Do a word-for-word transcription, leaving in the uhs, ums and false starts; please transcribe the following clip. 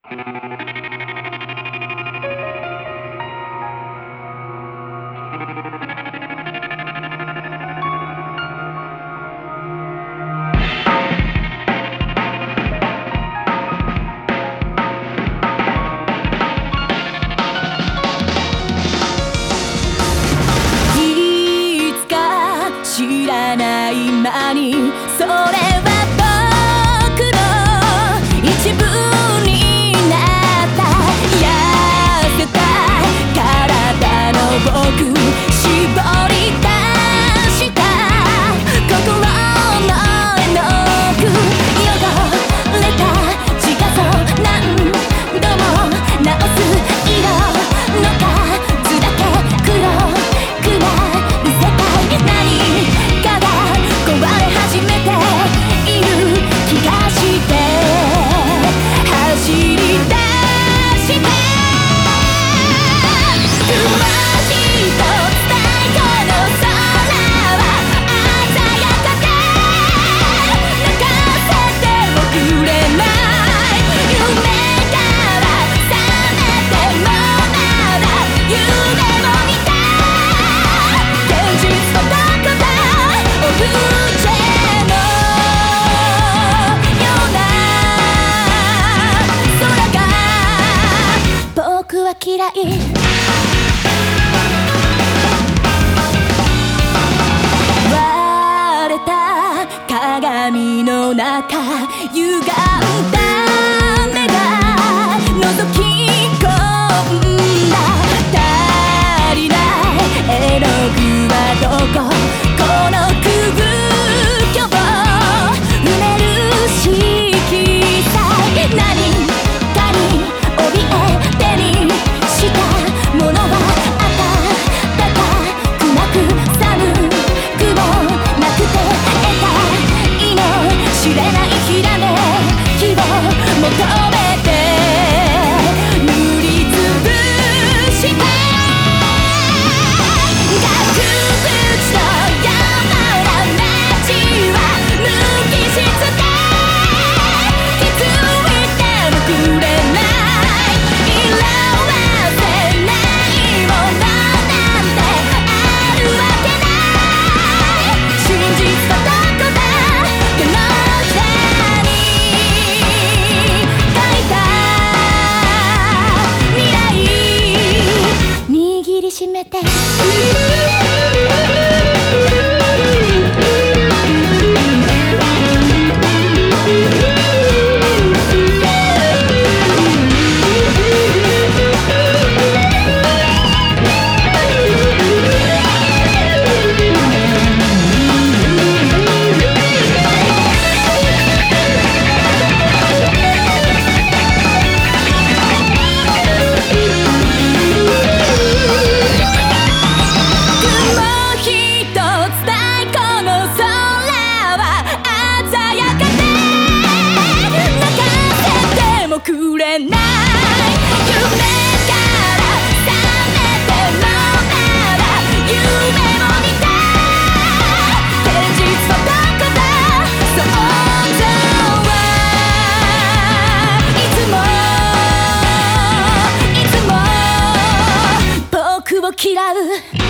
知らない間にそれは僕の一部になった痩せた体の僕絞り出した心の絵の具汚れた自画像何度も直す色の数だけ黒くなる世界何始めている気がして走り出して雲ひとつないこの空は鮮やかで泣かせてもくれない夢から覚めてもまだ夢を見た現実のどこだオブジェ僕は嫌い割れた鏡の中歪んだ目が覗き込んだ足りない絵の具はどここの空虚を埋める色彩何かに怯え手にしたものは暖かくなく寒くもなくて得たいの知れないひらめきを求めて塗りつぶした額縁の山ら街は無機質で気づいてもくれない色あせないものなんてあるわけない真実はどこだ手のひらに書いた未来握りしめてくれない夢から覚めてもまだ夢を見た現実はどこだ想像はいつもいつも僕を嫌う